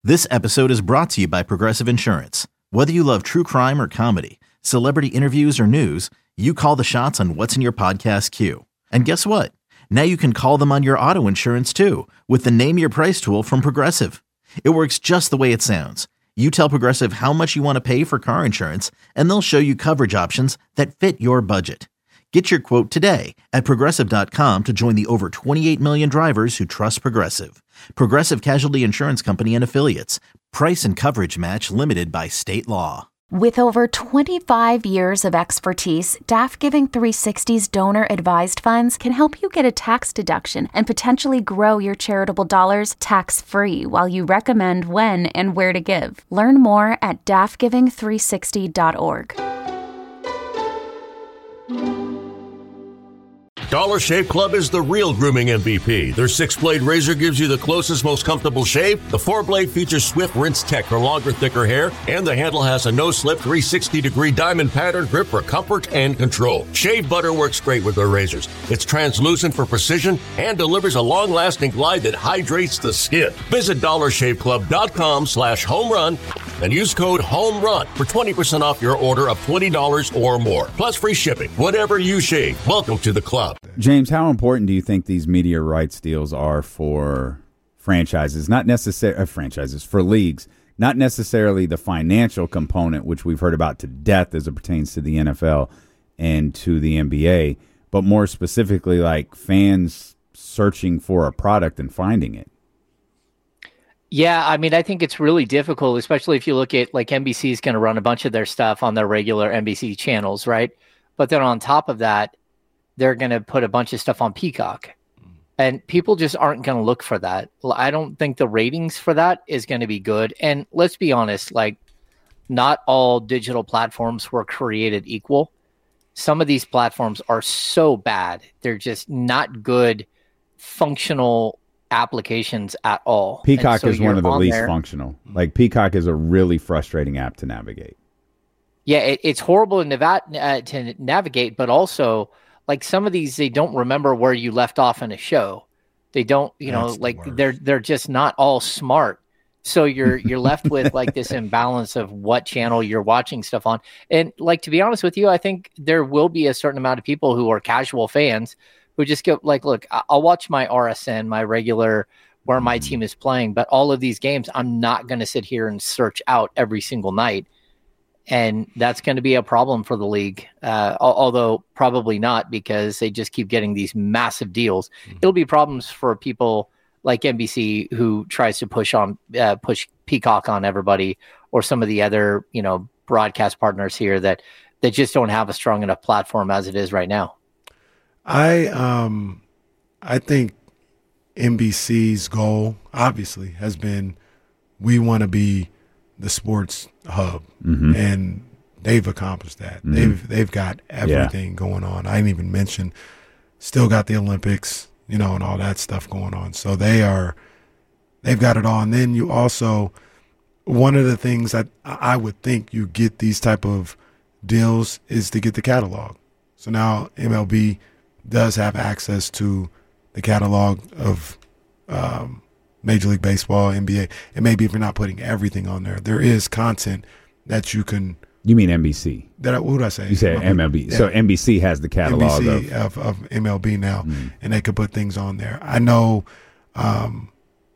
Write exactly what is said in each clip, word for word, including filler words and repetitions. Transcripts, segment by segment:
This episode is brought to you by Progressive Insurance. Whether you love true crime or comedy, celebrity interviews or news, you call the shots on what's in your podcast queue. And guess what? Now you can call them on your auto insurance too with the Name Your Price tool from Progressive. It works just the way it sounds. You tell Progressive how much you want to pay for car insurance, and they'll show you coverage options that fit your budget. Get your quote today at Progressive dot com to join the over twenty-eight million drivers who trust Progressive. Progressive Casualty Insurance Company and Affiliates. Price and coverage match limited by state law. With over twenty-five years of expertise, D A F Giving three sixty's donor-advised funds can help you get a tax deduction and potentially grow your charitable dollars tax-free while you recommend when and where to give. Learn more at D A F giving three sixty dot org. Dollar Shave Club is the real grooming M V P. Their six-blade razor gives you the closest, most comfortable shave. The four-blade features swift rinse tech for longer, thicker hair, and the handle has a no-slip three hundred sixty degree diamond pattern grip for comfort and control. Shave butter works great with their razors. It's translucent for precision and delivers a long-lasting glide that hydrates the skin. Visit dollar shave club dot com slash home run and use code HOMERUN for twenty percent off your order of twenty dollars or more, plus free shipping. Whatever you shave, welcome to the club. James, how important do you think these media rights deals are for franchises, not necessarily uh, franchises, for leagues, not necessarily the financial component, which we've heard about to death as it pertains to the N F L and to the N B A, but more specifically like fans searching for a product and finding it? Yeah, I mean, I think it's really difficult, especially if you look at like N B C is going to run a bunch of their stuff on their regular N B C channels, right? But then on top of that, they're going to put a bunch of stuff on Peacock. And people just aren't going to look for that. I don't think the ratings for that is going to be good. And let's be honest, like, not all digital platforms were created equal. Some of these platforms are so bad. They're just not good functional applications at all. Peacock so is one of the on least there. functional. Like, Peacock is a really frustrating app to navigate. Yeah, it, it's horrible to, nav- uh, to navigate, but also, like, some of these, they don't remember where you left off in a show. They don't, you know, That's the like worst. they're they're just not all smart. So you're you're left with like this imbalance of what channel you're watching stuff on. And like, to be honest with you, I think there will be a certain amount of people who are casual fans who just go like, look, I- I'll watch my R S N, my regular where my team is playing, but all of these games, I'm not going to sit here and search out every single night. And that's going to be a problem for the league, uh, al- although probably not, because they just keep getting these massive deals. Mm-hmm. It'll be problems for people like N B C who tries to push on uh, push Peacock on everybody, or some of the other, you know, broadcast partners here that that just don't have a strong enough platform as it is right now. I um I think N B C's goal obviously has been, we want to be the sports hub, mm-hmm. and they've accomplished that. Mm-hmm. They've they've got everything yeah. going on. I didn't even mention, still got the Olympics, you know, and all that stuff going on. So they are, they've got it all. And then you also, one of the things that I would think you get these type of deals is to get the catalog. So now M L B does have access to the catalog of um, Major League Baseball, N B A, and maybe if you're not putting everything on there, there is content that you can. You mean N B C? That I, what did I say? You said M L B. Yeah. So N B C has the catalog N B C of, of, of M L B now, mm-hmm. and they could put things on there. I know um,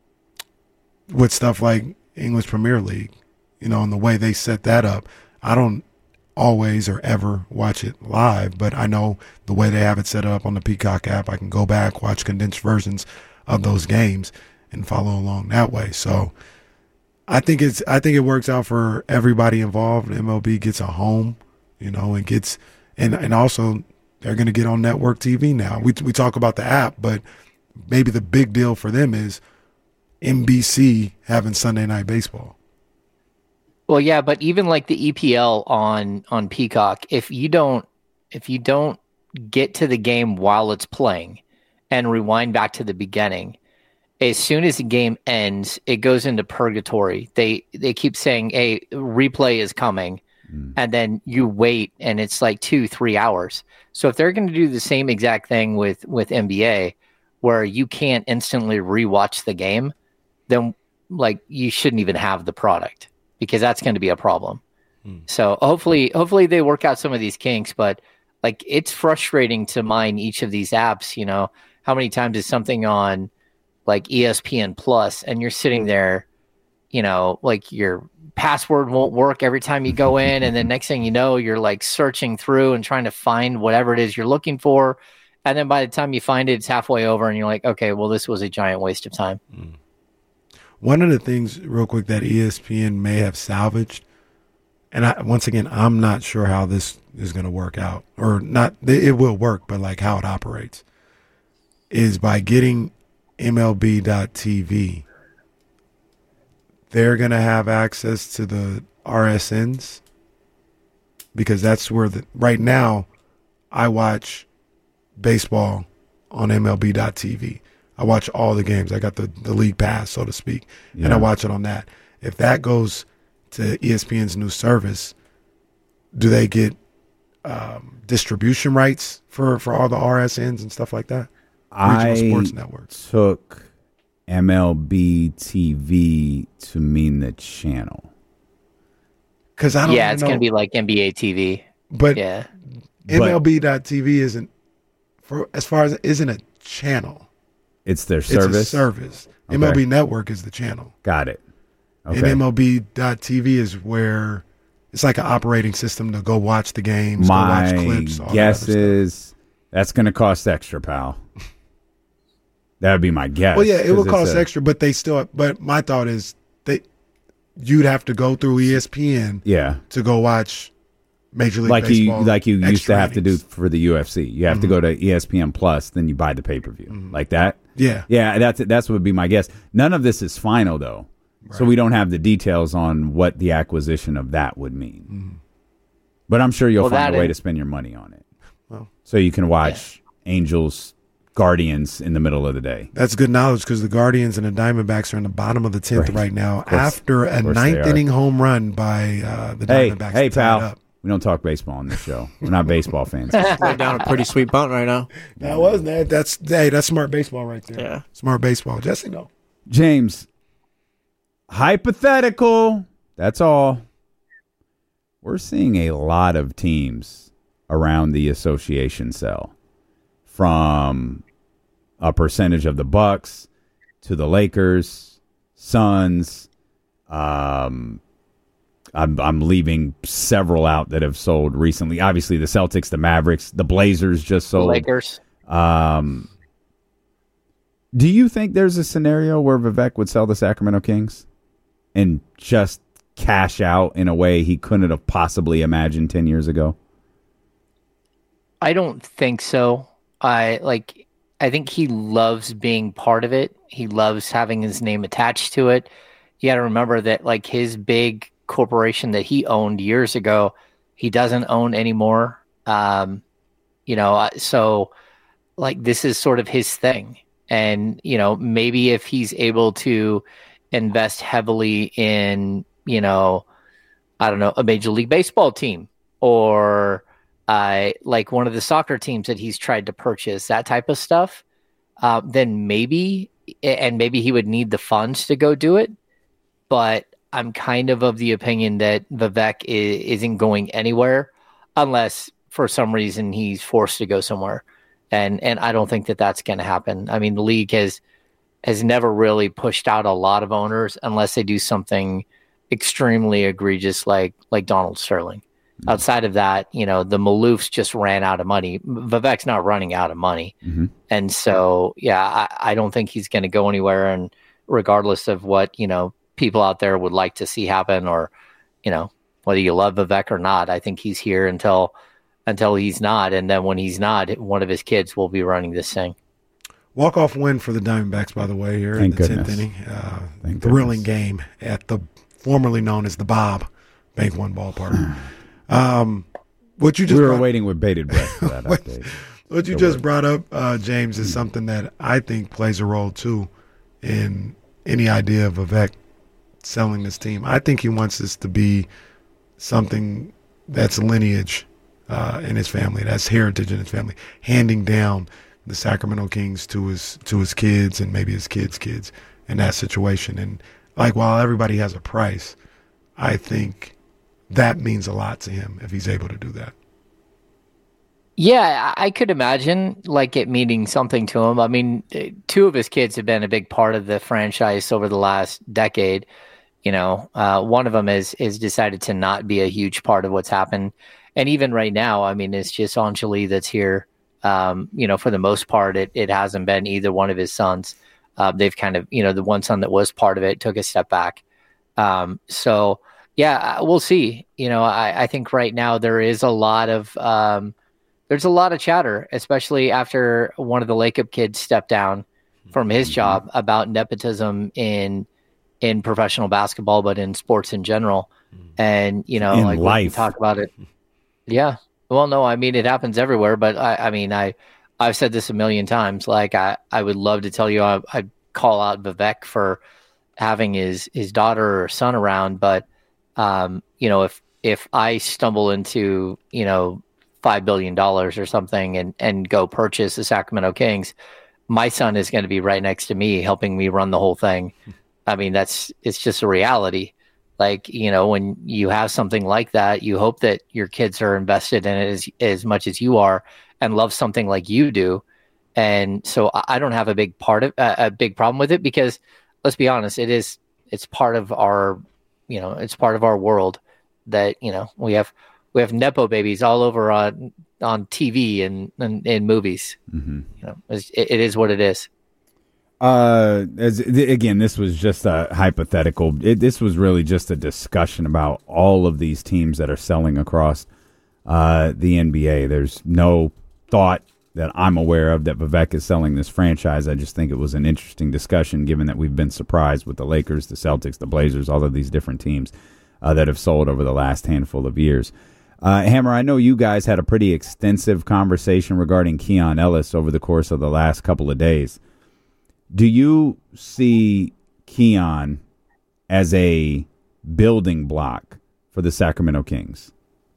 with stuff like English Premier League, you know, and the way they set that up, I don't always or ever watch it live, but I know the way they have it set up on the Peacock app, I can go back, watch condensed versions of those games and follow along that way. So I think it's I think it works out for everybody involved. M L B gets a home, you know, and gets and and also they're going to get on network T V now. We we talk about the app, but maybe the big deal for them is N B C having Sunday Night Baseball. Well, yeah, but even like the E P L on on Peacock, if you don't if you don't get to the game while it's playing and rewind back to the beginning, as soon as the game ends, it goes into purgatory. They they keep saying, "Hey, replay is coming," mm. and then you wait, and it's like two, three hours. So if they're going to do the same exact thing with with N B A, where you can't instantly rewatch the game, then like you shouldn't even have the product because that's going to be a problem. Hmm. So hopefully, hopefully they work out some of these kinks, but like it's frustrating to mine each of these apps. You know, how many times is something on like E S P N Plus and you're sitting there, you know, like your password won't work every time you go in. And then next thing you know, you're like searching through and trying to find whatever it is you're looking for. And then by the time you find it, it's halfway over and you're like, okay, well, this was a giant waste of time. Mm. One of the things real quick that E S P N may have salvaged, and I, once again, I'm not sure how this is going to work out or not. It will work, but like how it operates is by getting M L B dot T V. They're going to have access to the R S Ns because that's where the right now I watch baseball on M L B dot T V. I watch all the games. I got the, the league pass, so to speak, yeah. and I watch it on that. If that goes to E S P N's new service, do they get um, distribution rights for, for all the R S Ns and stuff like that? Regional I sports networks. took M L B T V to mean the channel. Because I don't yeah, it's know. going to be like N B A T V. But yeah, M L B dot T V isn't, for as far as isn't a channel. It's their service. It's a service. Okay. M L B Network is the channel. Got it. Okay. And M L B dot T V is where it's like an operating system to go watch the games, My go watch clips. All guess that is that's going to cost extra, pal. That would be my guess. Well, yeah, it will cost a, extra, but they still. But my thought is they, you'd have to go through E S P N, yeah, to go watch Major League like Baseball. you like you used to have innings. to do for the U F C. You have mm-hmm. to go to E S P N Plus, then you buy the pay per view, mm-hmm. like that. Yeah, yeah, that's that's what would be my guess. None of this is final though, right. So we don't have the details on what the acquisition of that would mean. Mm-hmm. But I'm sure you'll well, find a way is, to spend your money on it, well, so you can watch yeah. Angels. Guardians in the middle of the day. That's good knowledge because the Guardians and the Diamondbacks are in the bottom of the tenth right, right now course, after a ninth inning home run by uh, the hey, Diamondbacks. Hey, pal. Up. We don't talk baseball on this show. We're not baseball fans. We're down a pretty sweet bunt right now. That was that. That's hey, that's smart baseball right there. Yeah, smart baseball. Jesse, no. James, hypothetical. That's all. We're seeing a lot of teams around the association cell. From a percentage of the Bucks to the Lakers, Suns. Um, I'm, I'm leaving several out that have sold recently. Obviously, the Celtics, the Mavericks, the Blazers just sold. The Lakers. Um, do you think there's a scenario where Vivek would sell the Sacramento Kings and just cash out in a way he couldn't have possibly imagined ten years ago? I don't think so. I like. I think he loves being part of it. He loves having his name attached to it. You got to remember that, like, his big corporation that he owned years ago, he doesn't own anymore. Um, you know, so like this is sort of his thing. And you know, maybe if he's able to invest heavily in, you know, I don't know, a Major League Baseball team or. Uh, like one of the soccer teams that he's tried to purchase, that type of stuff, uh, then maybe, and maybe he would need the funds to go do it. But I'm kind of of the opinion that Vivek is, isn't going anywhere unless for some reason he's forced to go somewhere. And and I don't think that that's going to happen. I mean, the league has has never really pushed out a lot of owners unless they do something extremely egregious like like Donald Sterling. Outside of that, you know, the Maloofs just ran out of money. Vivek's not running out of money. Mm-hmm. And so, yeah, I, I don't think he's going to go anywhere. And regardless of what, you know, people out there would like to see happen or, you know, whether you love Vivek or not, I think he's here until until he's not. And then when he's not, one of his kids will be running this thing. Walk-off win for the Diamondbacks, by the way, here Thank in the goodness. tenth inning. Uh, Thank thrilling goodness. game at the formerly known as the Bob Bank One ballpark. Um, what you just we were brought, waiting with bated breath for that what, update. What you Go just word. brought up, uh, James, is something that I think plays a role too in any idea of Vivek selling this team. I think he wants this to be something that's lineage uh, in his family, that's heritage in his family, handing down the Sacramento Kings to his to his kids and maybe his kids' kids in that situation. And like while everybody has a price, I think that means a lot to him if he's able to do that. Yeah, I could imagine like it meaning something to him. I mean, two of his kids have been a big part of the franchise over the last decade. You know, uh, one of them is is decided to not be a huge part of what's happened. And even right now, I mean, it's just Angeli that's here. Um, you know, for the most part, it, it hasn't been either one of his sons. Uh, they've kind of, you know, the one son that was part of it took a step back. Um, so, yeah, we'll see. You know, I, I think right now there is a lot of um, there's a lot of chatter, especially after one of the Lacob kids stepped down from his mm-hmm. job about nepotism in in professional basketball, but in sports in general. And, you know, in like life. we talk about it. Yeah. Well, no, I mean, it happens everywhere, but I, I mean, I, I've said this a million times. Like, I, I would love to tell you, I, I'd call out Vivek for having his, his daughter or son around. But, um, you know, if, if I stumble into, you know, five billion dollars or something and, and go purchase the Sacramento Kings, my son is going to be right next to me, helping me run the whole thing. I mean, that's, it's just a reality. Like, you know, when you have something like that, you hope that your kids are invested in it as, as much as you are and love something like you do. And so I don't have a big part of uh, a big problem with it because let's be honest, it is, it's part of our, you know, it's part of our world that, you know, we have, we have Nepo babies all over on, on T V and, and in movies. Mm-hmm. You know, it, it is what it is. Uh, as again, this was just a hypothetical. It, this was really just a discussion about all of these teams that are selling across uh, the N B A. There's no thought that I'm aware of that Vivek is selling this franchise. I just think it was an interesting discussion, given that we've been surprised with the Lakers, the Celtics, the Blazers, all of these different teams uh, that have sold over the last handful of years. Uh, Hammer, I know you guys had a pretty extensive conversation regarding Keon Ellis over the course of the last couple of days. Do you see Keon as a building block for the Sacramento Kings?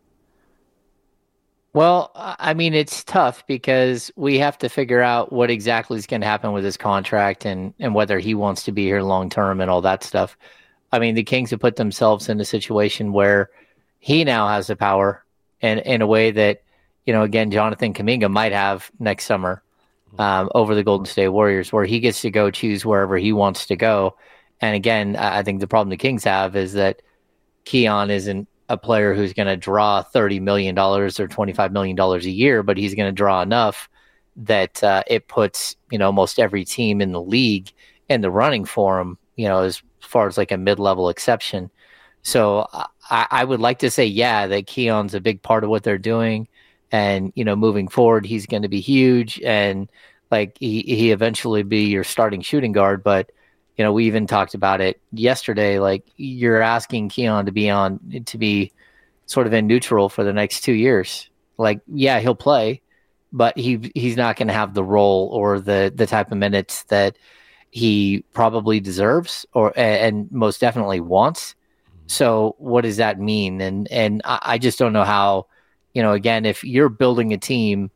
Well, I mean, it's tough because we have to figure out what exactly is going to happen with his contract and, and whether he wants to be here long term and all that stuff. I mean, the Kings have put themselves in a situation where he now has the power and in a way that, you know, again, Jonathan Kuminga might have next summer. Um, over the Golden State Warriors, where he gets to go choose wherever he wants to go. And again, I think the problem the Kings have is that Keon isn't a player who's going to draw thirty million dollars or twenty-five million dollars a year, but he's going to draw enough that uh, it puts, you know, almost every team in the league in the running for him, you know, as far as like a mid-level exception. So I, I would like to say, yeah, that Keon's a big part of what they're doing. And, you know, moving forward, he's going to be huge and like he, he eventually be your starting shooting guard. But, you know, we even talked about it yesterday. Like you're asking Keon to be on to be sort of in neutral for the next two years. Like, yeah, he'll play, but he he's not going to have the role or the the type of minutes that he probably deserves or and most definitely wants. So what does that mean? And and I, I just don't know how. You know, again, if you're building a team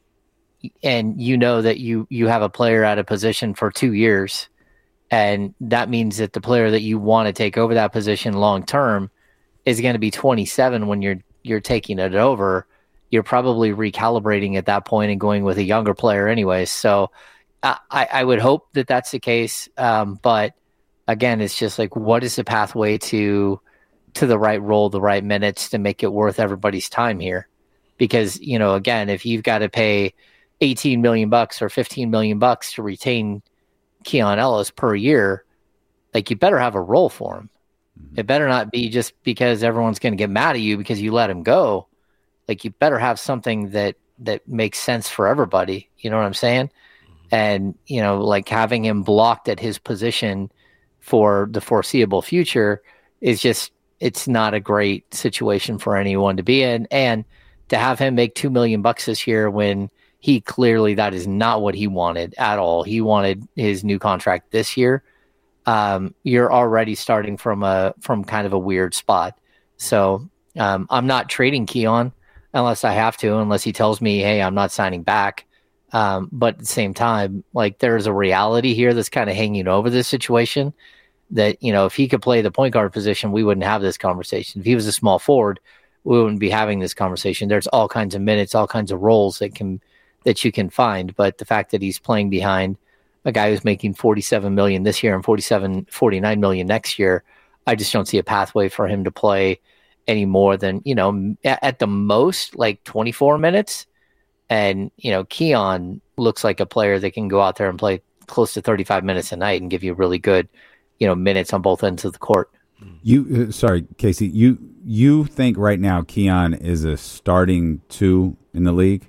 and you know that you, you have a player at a position for two years, and that means that the player that you want to take over that position long term is going to be twenty-seven when you're you're taking it over, you're probably recalibrating at that point and going with a younger player anyways. So I, I would hope that that's the case. Um, but again, it's just like, what is the pathway to to the right role, the right minutes to make it worth everybody's time here? Because, you know, again, if you've got to pay eighteen million bucks or fifteen million bucks to retain Keon Ellis per year, like you better have a role for him. Mm-hmm. It better not be just because everyone's going to get mad at you because you let him go. Like you better have something that, that makes sense for everybody. You know what I'm saying? Mm-hmm. And, you know, like having him blocked at his position for the foreseeable future is just, it's not a great situation for anyone to be in. And to have him make two million bucks this year when he clearly, that is not what he wanted at all. He wanted his new contract this year. Um, you're already starting from a, from kind of a weird spot. So um, I'm not trading Keon unless I have to, unless he tells me, hey, I'm not signing back. Um, but at the same time, like there's a reality here that's kind of hanging over this situation. that, you know, if he could play the point guard position, we wouldn't have this conversation. If he was a small forward, we wouldn't be having this conversation. There's all kinds of minutes, all kinds of roles that can that you can find. But the fact that he's playing behind a guy who's making forty-seven million this year and forty-seven, forty-nine million next year, I just don't see a pathway for him to play any more than, you know, at, at the most like twenty-four minutes. And, you know, Keon looks like a player that can go out there and play close to thirty-five minutes a night and give you really good, you know, minutes on both ends of the court. You, uh, sorry, Casey, you you think right now Keon is a starting two in the league?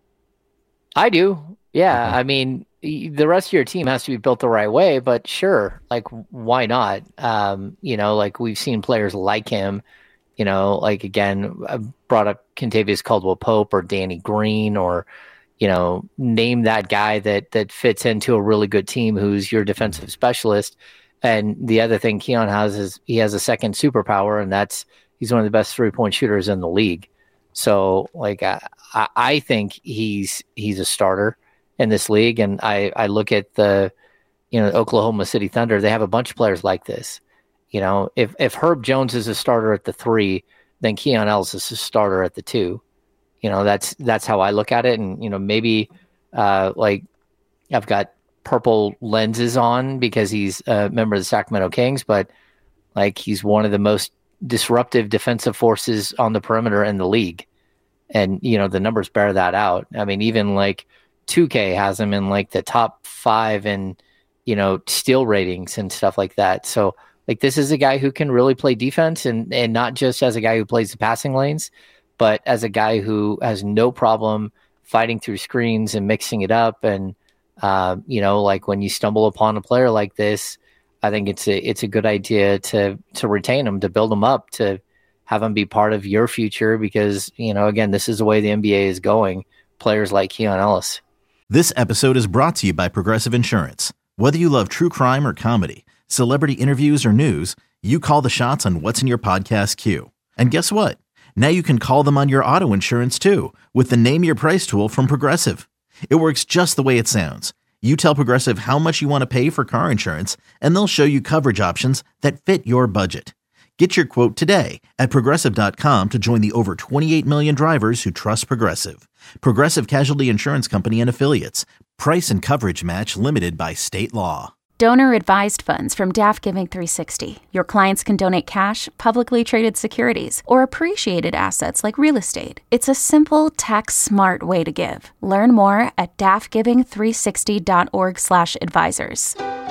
I do. Yeah. Okay. I mean, the rest of your team has to be built the right way, but sure, like, why not? Um, you know, like we've seen players like him, you know, like, again, I brought up Kentavious Caldwell-Pope or Danny Green, or, you know, name that guy that that fits into a really good team who's your defensive specialist. And the other thing Keon has is he has a second superpower, and that's he's one of the best three-point shooters in the league. So, like, I, I think he's he's a starter in this league. And I, I look at the, you know, Oklahoma City Thunder, they have a bunch of players like this. You know, if, if Herb Jones is a starter at the three, then Keon Ellis is a starter at the two. You know, that's that's how I look at it. And, you know, maybe uh, like I've got purple lenses on because he's a member of the Sacramento Kings, but like he's one of the most disruptive defensive forces on the perimeter in the league. And, you know, the numbers bear that out. I mean, even like two K has him in like the top five in, you know, steal ratings and stuff like that. So like this is a guy who can really play defense, and, and not just as a guy who plays the passing lanes, but as a guy who has no problem fighting through screens and mixing it up. And, uh, you know, like when you stumble upon a player like this, I think it's a, it's a good idea to, to retain him, to build him up, to have him be part of your future, because, you know, again, this is the way the N B A is going. Players like Keon Ellis. This episode is brought to you by Progressive Insurance. Whether you love true crime or comedy, celebrity interviews or news, you call the shots on what's in your podcast queue. And guess what? Now you can call them on your auto insurance too, with the Name Your Price tool from Progressive. It works just the way it sounds. You tell Progressive how much you want to pay for car insurance, and they'll show you coverage options that fit your budget. Get your quote today at Progressive dot com to join the over twenty-eight million drivers who trust Progressive. Progressive Casualty Insurance Company and Affiliates. Price and coverage match limited by state law. Donor-advised funds from Daft Giving three sixty. Your clients can donate cash, publicly traded securities, or appreciated assets like real estate. It's a simple, tax-smart way to give. Learn more at daft giving three sixty dot org slash advisors.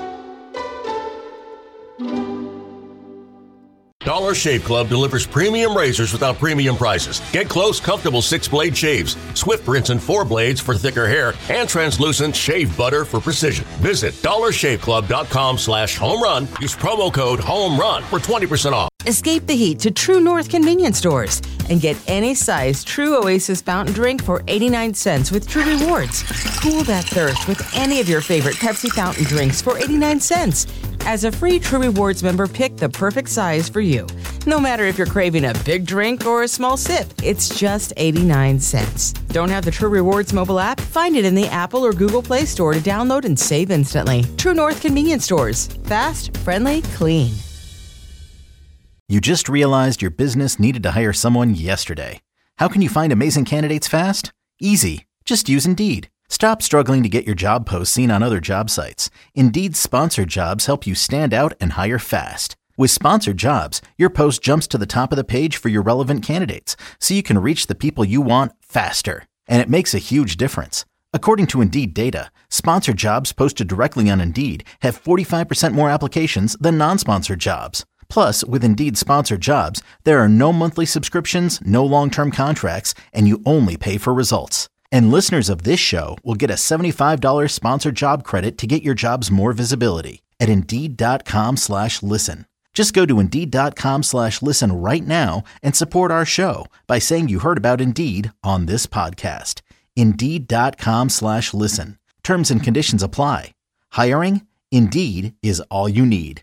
Dollar Shave Club delivers premium razors without premium prices. Get close, comfortable six-blade shaves, Swift rinse and four blades for thicker hair, and translucent shave butter for precision. Visit dollar shave club dot com slash home run. Use promo code HOMERUN for twenty percent off. Escape the heat to True North convenience stores and get any size True Oasis fountain drink for eighty-nine cents with True Rewards. Cool that thirst with any of your favorite Pepsi fountain drinks for eighty-nine cents. As a free True Rewards member, pick the perfect size for you. No matter if you're craving a big drink or a small sip, it's just eighty-nine cents. Don't have the True Rewards mobile app? Find it in the Apple or Google Play Store to download and save instantly. True North convenience stores. Fast, friendly, clean. You just realized your business needed to hire someone yesterday. How can you find amazing candidates fast? Easy. Just use Indeed. Stop struggling to get your job posts seen on other job sites. Indeed's sponsored jobs help you stand out and hire fast. With sponsored jobs, your post jumps to the top of the page for your relevant candidates, so you can reach the people you want faster. And it makes a huge difference. According to Indeed data, sponsored jobs posted directly on Indeed have forty-five percent more applications than non-sponsored jobs. Plus, with Indeed sponsored jobs, there are no monthly subscriptions, no long-term contracts, and you only pay for results. And listeners of this show will get a seventy-five dollars sponsored job credit to get your jobs more visibility at Indeed.com slash listen. Just go to Indeed.com slash listen right now and support our show by saying you heard about Indeed on this podcast. Indeed.com slash listen. Terms and conditions apply. Hiring? Indeed is all you need.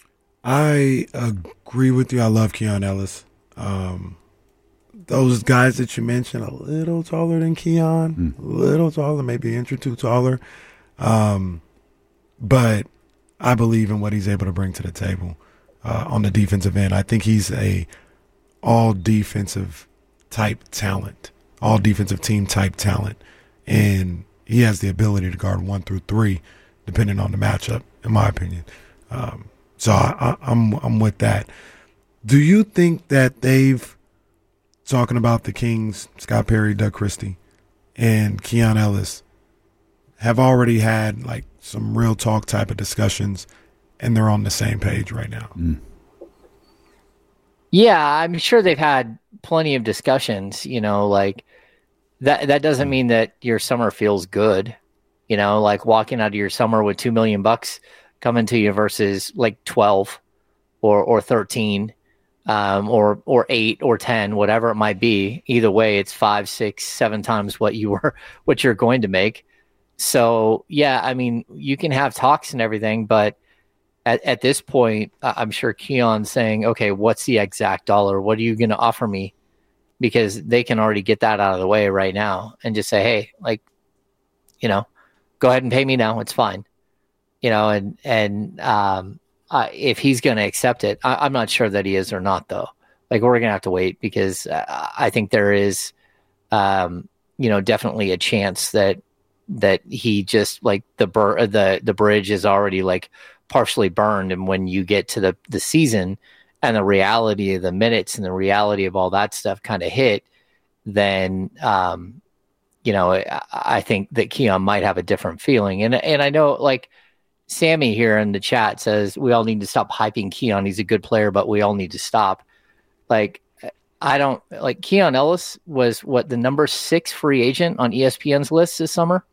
I agree with you. I love Keon Ellis. Um, those guys that you mentioned, a little taller than Keon, mm. a little taller, maybe an inch or two taller. Um, but I believe in what he's able to bring to the table uh, on the defensive end. I think he's a all defensive type talent, all defensive team type talent. And he has the ability to guard one through three, depending on the matchup, in my opinion. Um, so I, I, I'm I'm with that. Do you think that they've, talking about the Kings, Scott Perry, Doug Christie, and Keon Ellis, have already had like some real talk type of discussions, and they're on the same page right now? Mm. Yeah, I'm sure they've had plenty of discussions, you know, like that that doesn't mean that your summer feels good. You know, like walking out of your summer with two million bucks coming to you versus like twelve or or thirteen, um, or or eight or ten, whatever it might be. Either way, it's five, six, seven times what you were what you're going to make. So yeah, I mean, you can have talks and everything, but At, at this point, I'm sure Keon's saying, okay, what's the exact dollar? What are you going to offer me? Because they can already get that out of the way right now and just say, hey, like, you know, go ahead and pay me now. It's fine. You know, and, and um, uh, if he's going to accept it, I, I'm not sure that he is or not, though. Like, we're going to have to wait because uh, I think there is, um, you know, definitely a chance that that he just like the bur- the the bridge is already like partially burned, and when you get to the the season and the reality of the minutes and the reality of all that stuff kind of hit, then um you know I, I think that Keon might have a different feeling. And and I know like Sammy here in the chat says we all need to stop hyping Keon. He's a good player, but we all need to stop. Like I don't like Keon Ellis was what the number six free agent on E S P N's list this summer.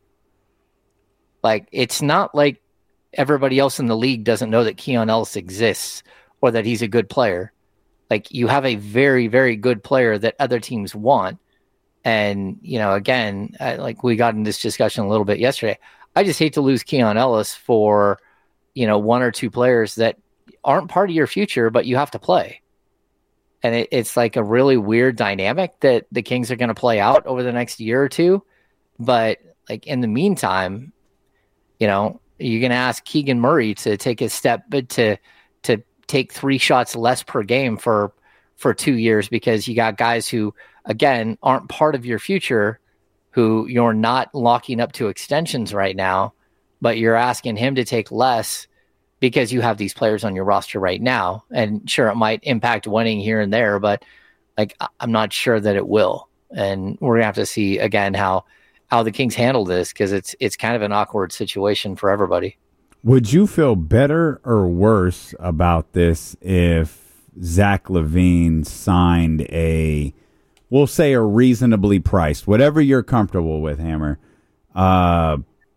Like it's not like everybody else in the league doesn't know that Keon Ellis exists or that he's a good player. Like you have a very, very good player that other teams want. And, you know, again, I, like we got in this discussion a little bit yesterday. I just hate to lose Keon Ellis for, you know, one or two players that aren't part of your future, but you have to play. And it, it's like a really weird dynamic that the Kings are going to play out over the next year or two. But like in the meantime, you know, you're going to ask Keegan Murray to take a step, but to to take three shots less per game for for two years because you got guys who, again, aren't part of your future, who you're not locking up to extensions right now, but you're asking him to take less because you have these players on your roster right now. And sure, it might impact winning here and there, but like I'm not sure that it will. And we're going to have to see, again, how how the Kings handle this, because it's it's kind of an awkward situation for everybody. Would you feel better or worse about this if Zach LaVine signed a, we'll say a reasonably priced, whatever you're comfortable with, Hammer, uh,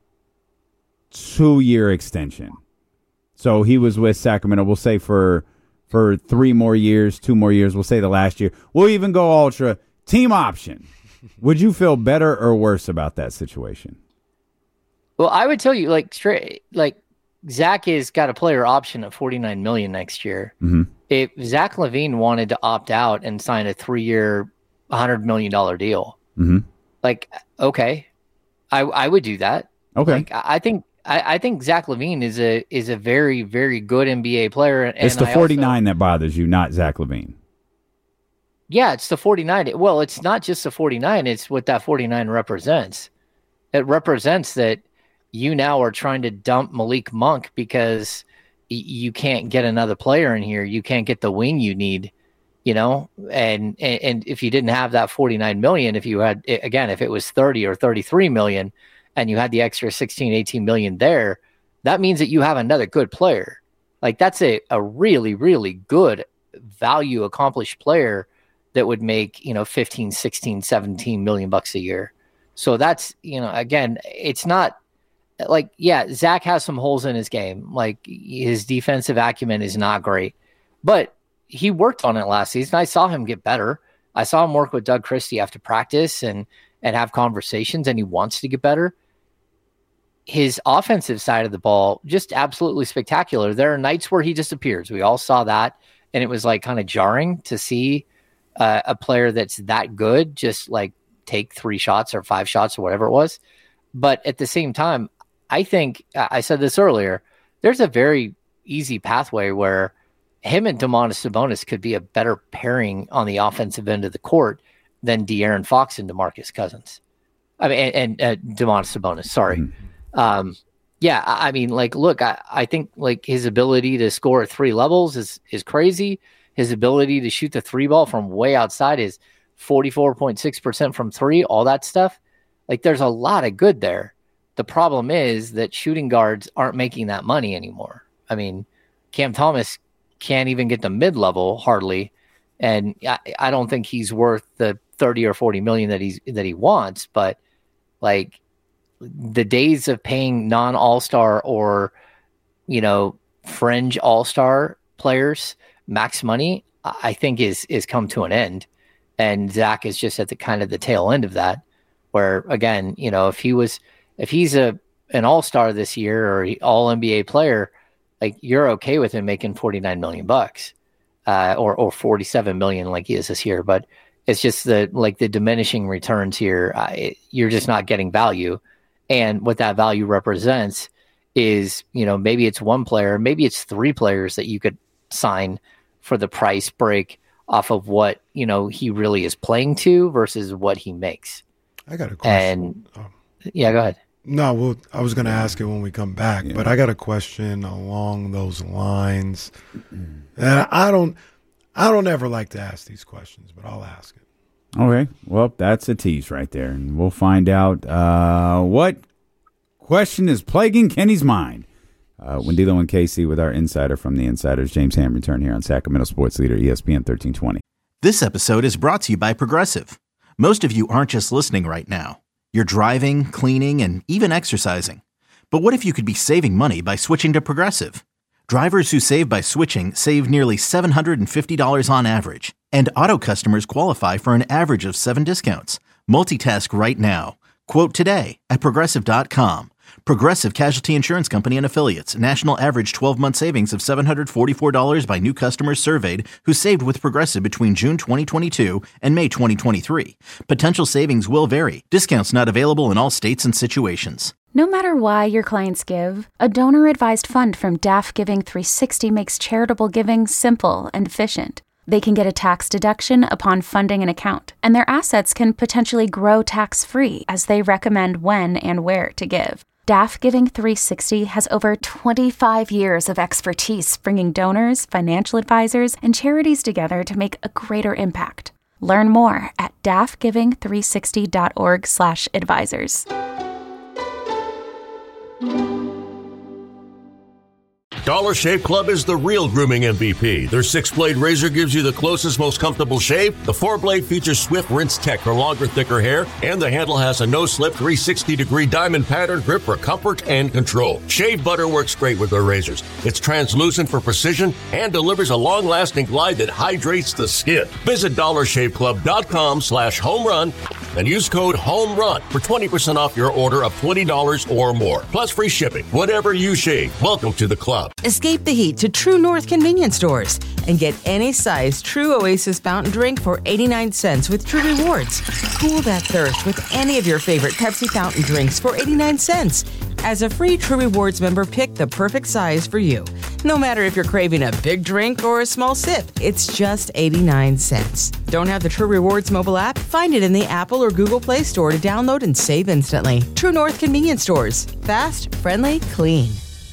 two-year extension? So he was with Sacramento, we'll say for for three more years, two more years, we'll say the last year. We'll even go ultra, team option. Would you feel better or worse about that situation? Well, I would tell you, like, straight, like, Zach has got a player option at forty-nine million dollars next year. Mm-hmm. If Zach LaVine wanted to opt out and sign a three-year, one hundred million dollars deal, mm-hmm. like, okay, I I would do that. Okay. Like, I think I, I think Zach LaVine is a is a very, very good N B A player. And it's the I forty-nine also, that bothers you, not Zach LaVine. Yeah, it's the forty-nine. Well, it's not just the forty-nine. It's what that forty-nine represents. It represents that you now are trying to dump Malik Monk because y- you can't get another player in here. You can't get the wing you need, you know? And, and and if you didn't have that forty-nine million, if you had, again, if it was thirty or thirty-three million and you had the extra sixteen, eighteen million there, that means that you have another good player. Like that's a, a really, really good value accomplished player that would make, you know, fifteen, sixteen, seventeen million bucks a year. So that's, you know, again, it's not like, yeah, Zach has some holes in his game. Like his defensive acumen is not great, but he worked on it last season. I saw him get better. I saw him work with Doug Christie after practice and, and have conversations, and he wants to get better. His offensive side of the ball, just absolutely spectacular. There are nights where he disappears. We all saw that. And it was like kind of jarring to see Uh, a player that's that good just like take three shots or five shots or whatever it was. But at the same time, I think I said this earlier, there's a very easy pathway where him and Domantas Sabonis could be a better pairing on the offensive end of the court than De'Aaron Fox and DeMarcus Cousins. I mean, and, and uh, Domantas Sabonis, sorry. Mm-hmm. Um, yeah, I mean, like, look, I, I think like his ability to score at three levels is is crazy. His ability to shoot the three ball from way outside is forty-four point six percent from three, all that stuff. Like, there's a lot of good there. The problem is that shooting guards aren't making that money anymore. I mean, Cam Thomas can't even get the mid-level hardly, and I, I don't think he's worth the thirty or forty million that he's that he wants. But like, the days of paying non-all-star or, you know, fringe all-star players max money, I think is is come to an end. And Zach is just at the kind of the tail end of that, where again, you know, if he was if he's a an all-star this year or all N B A player, like, you're okay with him making forty-nine million bucks, uh, or or forty-seven million like he is this year. But it's just the like the diminishing returns here. Uh, you're just not getting value. And what that value represents is, you know, maybe it's one player, maybe it's three players that you could sign for the price break off of what, you know, he really is playing to versus what he makes. I got a question. And um, yeah, go ahead. No, well, I was going to ask it when we come back, yeah. but I got a question along those lines. And I don't, I don't ever like to ask these questions, but I'll ask it. Okay, well, that's a tease right there, and we'll find out uh, what question is plaguing Kenny's mind. Uh, Wendilo and Casey with our insider from the Insiders, James Ham, return here on Sacramento Sports Leader, E S P N thirteen twenty. This episode is brought to you by Progressive. Most of you aren't just listening right now. You're driving, cleaning, and even exercising. But what if you could be saving money by switching to Progressive? Drivers who save by switching save nearly seven hundred fifty dollars on average. And auto customers qualify for an average of seven discounts. Multitask right now. Quote today at Progressive dot com. Progressive Casualty Insurance Company and Affiliates. National average twelve-month savings of seven hundred forty-four dollars by new customers surveyed who saved with Progressive between June twenty twenty-two and May twenty twenty-three. Potential savings will vary. Discounts not available in all states and situations. No matter why your clients give, a donor-advised fund from D A F Giving three sixty makes charitable giving simple and efficient. They can get a tax deduction upon funding an account, and their assets can potentially grow tax-free as they recommend when and where to give. D A F Giving three sixty has over twenty-five years of expertise bringing donors, financial advisors, and charities together to make a greater impact. Learn more at D A F giving three sixty dot org slash advisors. Dollar Shave Club is the real grooming M V P. Their six-blade razor gives you the closest, most comfortable shave. The four-blade features Swift Rinse Tech for longer, thicker hair. And the handle has a no-slip three sixty degree diamond pattern grip for comfort and control. Shave butter works great with their razors. It's translucent for precision and delivers a long-lasting glide that hydrates the skin. Visit dollar shave club dot com slash home run and use code HOMERUN for twenty percent off your order of twenty dollars or more. Plus free shipping. Whatever you shave, welcome to the club. Escape the heat to True North convenience stores and get any size True Oasis fountain drink for eighty-nine cents with True Rewards. Cool that thirst with any of your favorite Pepsi fountain drinks for eighty-nine cents. As a free True Rewards member, pick the perfect size for you. No matter if you're craving a big drink or a small sip, it's just eighty-nine cents. Don't have the True Rewards mobile app? Find it in the Apple or Google Play Store to download and save instantly. True North convenience stores. Fast, friendly, clean.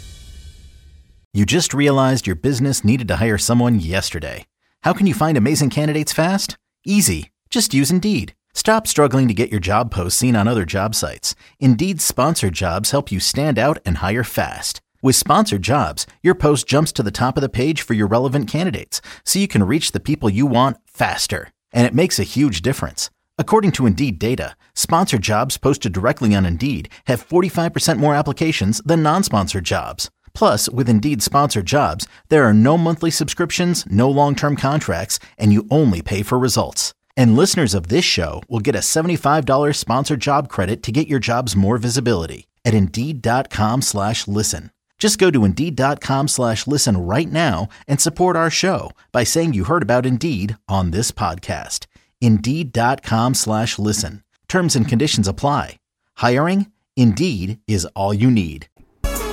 You just realized your business needed to hire someone yesterday. How can you find amazing candidates fast? Easy. Just use Indeed. Stop struggling to get your job posts seen on other job sites. Indeed's sponsored jobs help you stand out and hire fast. With sponsored jobs, your post jumps to the top of the page for your relevant candidates, so you can reach the people you want faster. And it makes a huge difference. According to Indeed data, sponsored jobs posted directly on Indeed have forty-five percent more applications than non-sponsored jobs. Plus, with Indeed sponsored jobs, there are no monthly subscriptions, no long-term contracts, and you only pay for results. And listeners of this show will get a seventy-five dollars sponsored job credit to get your jobs more visibility at Indeed.com slash listen. Just go to Indeed.com slash listen right now and support our show by saying you heard about Indeed on this podcast. Indeed.com slash listen. Terms and conditions apply. Hiring? Indeed is all you need.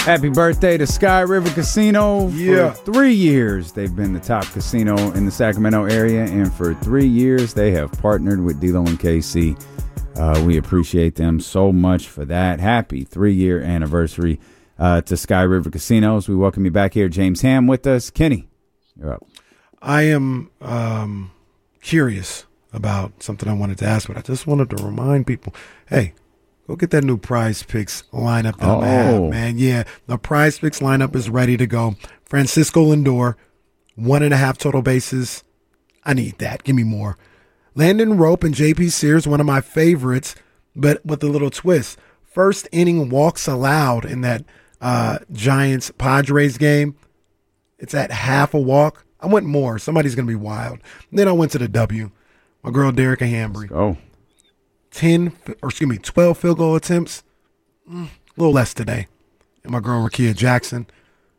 Happy birthday to Sky River Casino. Yeah. For three years, they've been the top casino in the Sacramento area, and for three years, they have partnered with D-Lo and K C. Uh, we appreciate them so much for that. Happy three-year anniversary uh, to Sky River Casinos. We welcome you back here. James Ham with us. Kenny, you're up. I am um, curious about something I wanted to ask, but I just wanted to remind people, hey, go get that new Prize Picks lineup that Oh. I have, man. Yeah, the Prize Picks lineup is ready to go. Francisco Lindor, one and a half total bases. I need that. Give me more. Landon Rope and J P Sears, one of my favorites, but with a little twist. First inning walks allowed in that uh, Giants-Padres game. It's at half a walk. I went more. Somebody's going to be wild. And then I went to the W. My girl, Derica Hambry. Oh. ten, or excuse me, twelve field goal attempts. Mm, a little less today. And my girl, Rakia Jackson.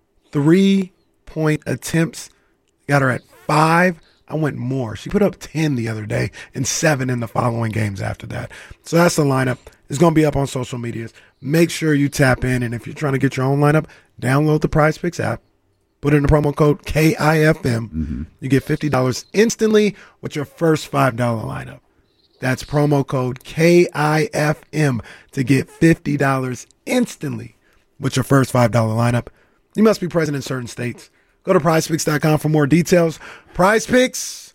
Three-point attempts. Got her at five. I went more. She put up ten the other day and seven in the following games after that. So that's the lineup. It's going to be up on social medias. Make sure you tap in. And if you're trying to get your own lineup, download the Prize Picks app. Put in the promo code K I F M. Mm-hmm. You get fifty dollars instantly with your first five dollar lineup. That's promo code K I F M to get fifty dollars instantly with your first five dollar lineup. You must be present in certain states. Go to prize picks dot com for more details. Prize Picks,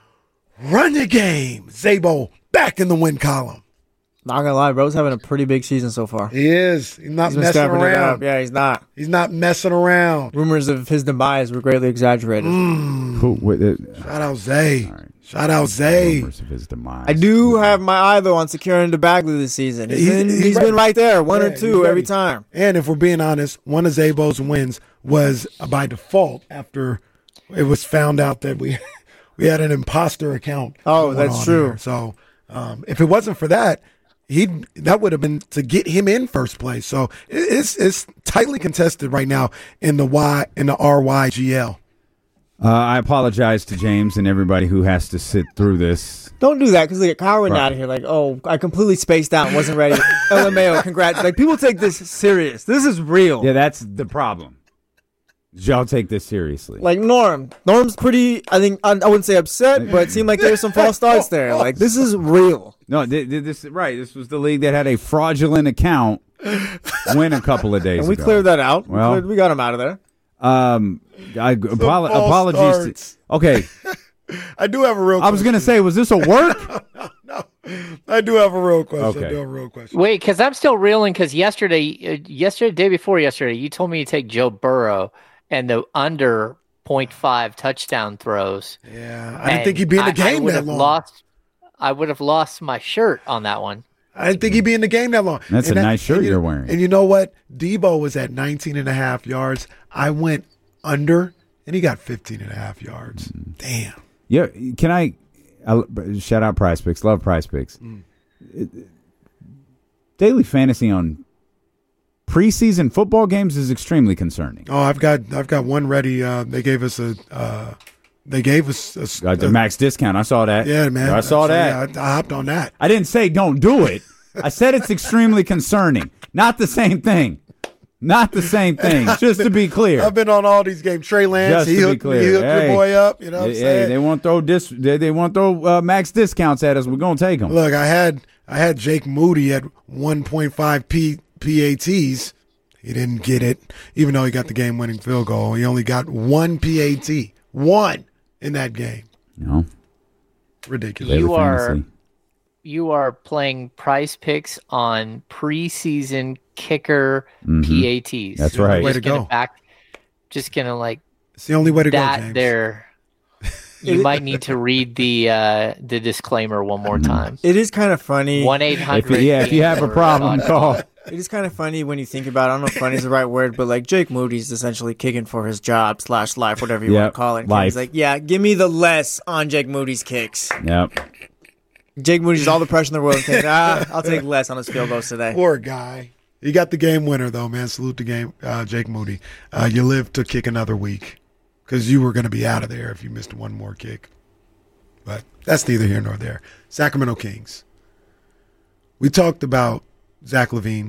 run the game. Zabo back in the win column. Not gonna lie, bro's having a pretty big season so far. He is. He's not He's been messing stepping it up. around. Yeah, he's not. He's not messing around. Rumors of his demise were greatly exaggerated. Mm. Who, with it? Shout out Zay. All right. Shout out Zay. Rumors of his demise. I do have my eye though on securing the Bagley this season. He's He's- been, he's he's ready. been right there, one Yeah, or he's two ready. every time. And if we're being honest, one of Zabo's wins was by default after it was found out that we we had an imposter account. Oh, going that's on true. here. So um, if it wasn't for that, he that would have been to get him in first place. So it, it's it's tightly contested right now in the Y in the R Y G L. Uh, I apologize to James and everybody who has to sit through this. Don't do that because like Kyle went Right. out of here like, oh, I completely spaced out, and wasn't ready. L M A O, congrats! Like people take this serious. This is real. Yeah, that's the problem. Y'all take this seriously. Like Norm, Norm's pretty. I think I, I wouldn't say upset, but it seemed like there's some false starts there. Like this is real. No, th- th- this right. This was the league that had a fraudulent account win a couple of days And we ago. cleared that out. Well- we, cleared, we got him out of there. Um, I, apolo- false apologies. starts. To, okay, I do have a real. I was gonna say, was this a work? no, I do have a real question. I Okay. do have a real question. Wait, because I'm still reeling. Because yesterday, uh, yesterday, day before yesterday, you told me to take Joe Burrow and the under zero point five touchdown throws. Yeah, I didn't And think he'd be in the I- I game would that have long. Lost, I would have lost my shirt on that one. I didn't think he'd be in the game that long. That's And a that- nice shirt and you- you're wearing. And you know what? Debo was at nineteen and a half yards. I went under, and he got fifteen and a half yards. Mm-hmm. Damn. Yeah, can I, I shout out Prize Picks? Love Prize Picks. Mm. It- daily fantasy on preseason football games is extremely concerning. Oh, I've got I've got one ready. Uh, they gave us a uh, they gave us a, Uh, the max discount. I saw that. yeah, man. I saw So, that. yeah, I, I hopped on that. I didn't say don't do it. I said it's extremely concerning. Not the same thing. Not the same thing. Just to be clear. I've been on all these games. Trey Lance, Just he to be hooked, clear. he hooked Hey. your boy up. You know what I'm Hey, saying? they won't throw dis. They, they won't throw uh, max discounts at us. We're gonna take them. Look, I had I had Jake Moody at one point five P PATs. He didn't get it, even though he got the game-winning field goal. He only got one P A T, one in that game. No, Ridiculous. Daily You are fantasy. you are playing Prize Picks on preseason kicker Mhm. P A Ts. That's So right. I'm Way just to gonna go. Back, just gonna like It's the only way to go, that James. there. You might need to read the uh, the disclaimer one more time. It is kind of funny. One eight If, hundred. yeah, if you have a problem, call. It is kind of funny when you think about it. I don't know if funny is the right word, but like Jake Moody's essentially kicking for his job slash life, whatever you Yep, want to call it. And life. He's like, yeah, give me the less on Jake Moody's kicks. Yep. Jake Moody's all the pressure in the world. And thinks, ah, I'll take less on his field goals today. Poor guy. He got the game winner, though, man. Salute the game, uh, Jake Moody. Uh, you lived to kick another week because you were going to be out of there if you missed one more kick. But that's neither here nor there. Sacramento Kings. We talked about Zach LaVine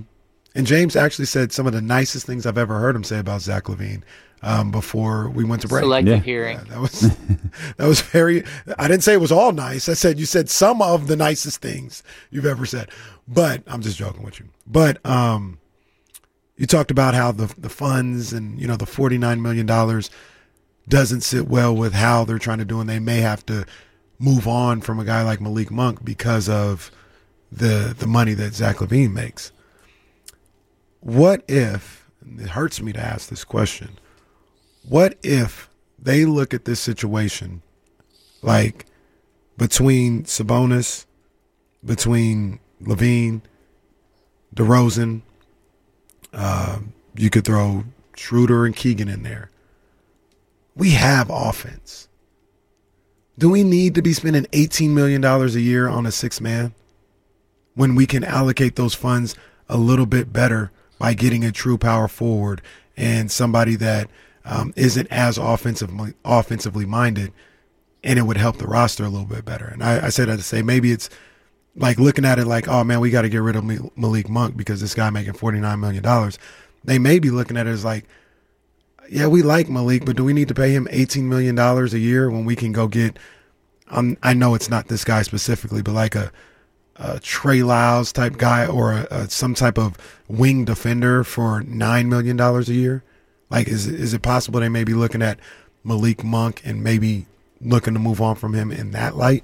And James actually said some of the nicest things I've ever heard him say about Zach LaVine um, before we went to break. Selective Yeah. hearing. Yeah, that was that was very. I didn't say it was all nice. I said you said some of the nicest things you've ever said. But I'm just joking with you. But um, you talked about how the the funds and you know the forty-nine million dollars doesn't sit well with how they're trying to do, and they may have to move on from a guy like Malik Monk because of the the money that Zach LaVine makes. What if, and it hurts me to ask this question, what if they look at this situation like between Sabonis, between LaVine, DeRozan, uh, you could throw Schroeder and Keegan in there. We have offense. Do we need to be spending eighteen million dollars a year on a six man when we can allocate those funds a little bit better by getting a true power forward and somebody that um, isn't as offensively offensively minded, and it would help the roster a little bit better? And I, I say that to say maybe it's like looking at it like, oh man, we got to get rid of Malik Monk because this guy making forty-nine million dollars. They may be looking at it as like, yeah, we like Malik, but do we need to pay him eighteen million dollars a year when we can go get, um, I know it's not this guy specifically, but like a, a Trey Lyles type guy or a, a, some type of wing defender for nine million dollars a year? Like, is, is it possible they may be looking at Malik Monk and maybe looking to move on from him in that light?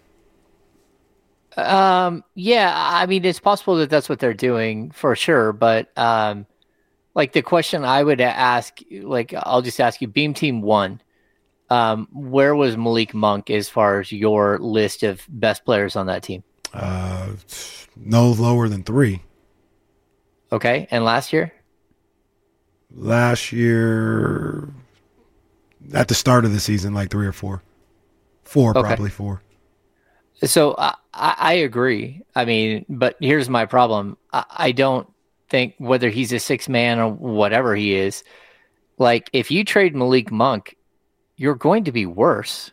Um, yeah, I mean, it's possible that that's what they're doing for sure. But um, like the question I would ask, like, I'll just ask you, Beam Team One, um, where was Malik Monk as far as your list of best players on that team? Uh, no lower than three. Okay, and last year? Last year, at the start of the season, like three or four. Four, Okay. probably four. So I, I agree. I mean, but here's my problem. I, I don't think whether he's a six man or whatever he is, like if you trade Malik Monk, you're going to be worse.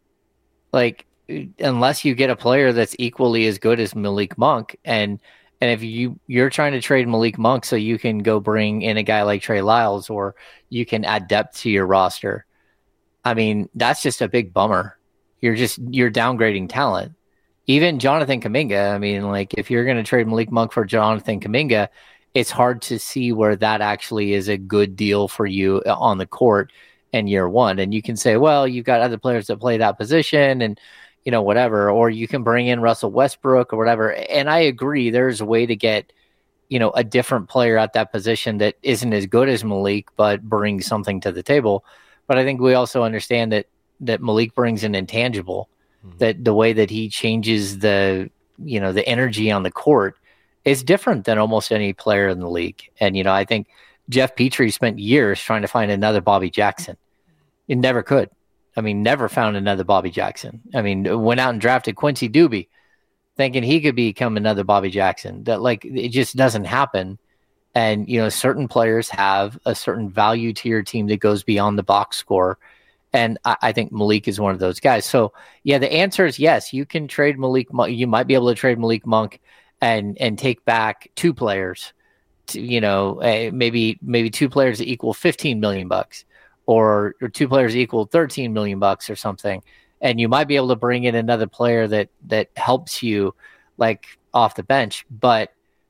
Like unless you get a player that's equally as good as Malik Monk, and and if you you're trying to trade Malik Monk so you can go bring in a guy like Trey Lyles or you can add depth to your roster, I mean that's just a big bummer. You're just you're downgrading talent. Even Jonathan Kuminga, I mean, like if you're going to trade Malik Monk for Jonathan Kuminga, it's hard to see where that actually is a good deal for you on the court in year one. And you can say, well, you've got other players that play that position and, you know, whatever, or you can bring in Russell Westbrook or whatever. And I agree, there's a way to get, you know, a different player at that position that isn't as good as Malik, but brings something to the table. But I think we also understand that that Malik brings an intangible, mm-hmm. that the way that he changes the, you know, the energy on the court is different than almost any player in the league. And, you know, I think Jeff Petrie spent years trying to find another Bobby Jackson. He never could. I mean, never found another Bobby Jackson. I mean, went out and drafted Quincy Doobie thinking he could become another Bobby Jackson. That like, it just doesn't happen. And, you know, certain players have a certain value to your team that goes beyond the box score. And I, I think Malik is one of those guys. So, yeah, the answer is yes. You can trade Malik. You might be able to trade Malik Monk and and take back two players. To, you know, uh, maybe maybe two players that equal fifteen million bucks, or or two players that equal thirteen million bucks, or something. And you might be able to bring in another player that that helps you, like off the bench. But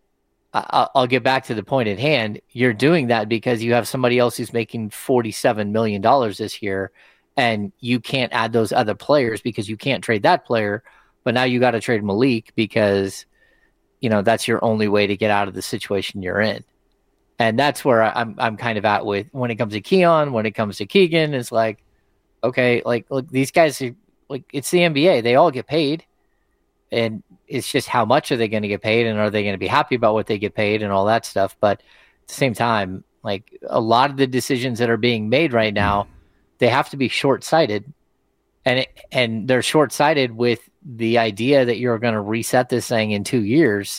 I, I'll get back to the point at hand. You're doing that because you have somebody else who's making forty-seven million dollars this year. And you can't add those other players because you can't trade that player. But now you got to trade Malik because, you know, that's your only way to get out of the situation you're in. And that's where I'm I'm kind of at with when it comes to Keon, when it comes to Keegan, it's like, okay, like, look, these guys are like, it's the N B A. They all get paid. And it's just how much are they going to get paid, and are they going to be happy about what they get paid and all that stuff. But at the same time, like a lot of the decisions that are being made right now, they have to be short-sighted, and it, and they're short-sighted with the idea that you're going to reset this thing in two years.